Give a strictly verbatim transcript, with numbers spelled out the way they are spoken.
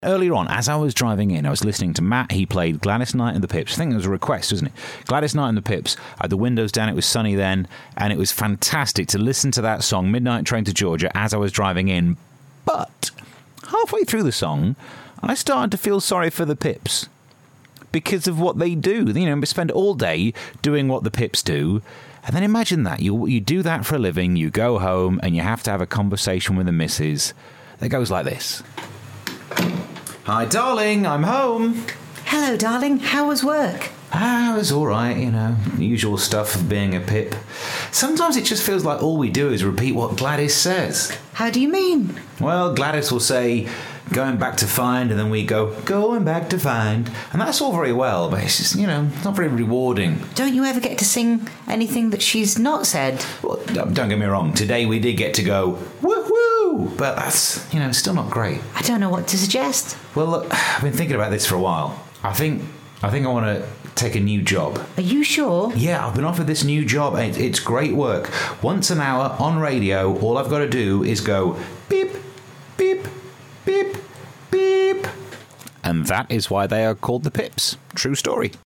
Earlier on, as I was driving in, I was listening to Matt. He played Gladys Knight and the Pips. I think it was a request, wasn't it? Gladys Knight and the Pips. I had the windows down. It was sunny then, and it was fantastic to listen to that song, Midnight Train to Georgia, as I was driving in. But halfway through the song, I started to feel sorry for the Pips because of what they do. You know, we spend all day doing what the Pips do. And then imagine that. You, you do that for a living. You go home and you have to have a conversation with the missus that goes like this. Hi, darling, I'm home. Hello, darling. How was work? Ah, it was all right, you know, the usual stuff of being a Pip. Sometimes it just feels like all we do is repeat what Gladys says. How do you mean? Well, Gladys will say, going back to find, and then we go, going back to find. And that's all very well, but it's just, you know, not very rewarding. Don't you ever get to sing anything that she's not said? Well, don't get me wrong, today we did get to go, woo-woo, but that's, you know, still not great. I don't know what to suggest. Well, look, I've been thinking about this for a while. I think, I think I want to take a new job. Are you sure? Yeah, I've been offered this new job. It, it's great work. Once an hour on radio, all I've got to do is go beep, beep, beep, beep. And that is why they are called the Pips. True story.